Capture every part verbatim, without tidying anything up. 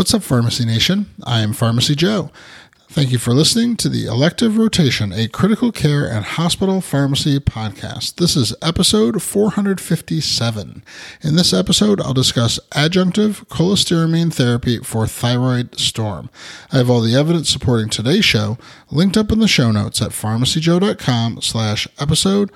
What's up, Pharmacy Nation? I am Pharmacy Joe. Thank you for listening to the Elective Rotation, a critical care and hospital pharmacy podcast. This is episode four hundred fifty-seven. In this episode, I'll discuss adjunctive cholestyramine therapy for thyroid storm. I have all the evidence supporting today's show linked up in the show notes at pharmacyjoe.com slash episode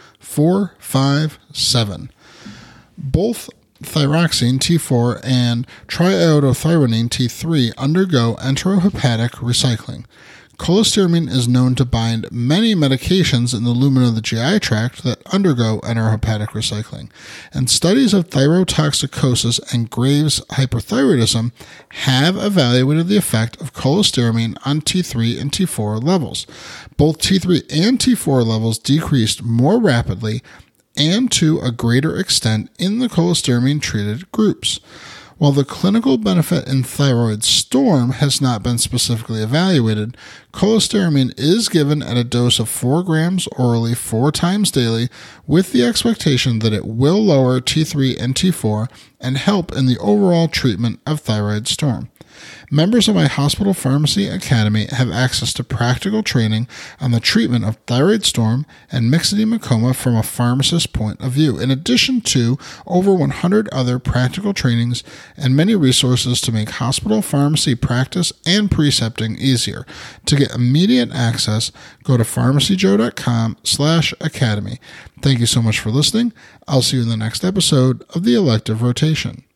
457. Both thyroxine T four and triiodothyronine T three undergo enterohepatic recycling. Cholestyramine is known to bind many medications in the lumen of the G I tract that undergo enterohepatic recycling, and studies of thyrotoxicosis and Graves' hyperthyroidism have evaluated the effect of cholestyramine on T three and T four levels. Both T three and T four levels decreased more rapidly and to a greater extent in the cholestyramine-treated groups. While the clinical benefit in thyroid storm has not been specifically evaluated, cholestyramine is given at a dose of four grams orally four times daily with the expectation that it will lower T three and T four and help in the overall treatment of thyroid storm. Members of my Hospital Pharmacy Academy have access to practical training on the treatment of thyroid storm and myxedema coma from a pharmacist's point of view, in addition to over one hundred other practical trainings and many resources to make hospital pharmacy practice and precepting easier. To get immediate access, go to pharmacyjoe.com slash academy. Thank you so much for listening. I'll see you in the next episode of the Elective Rotation.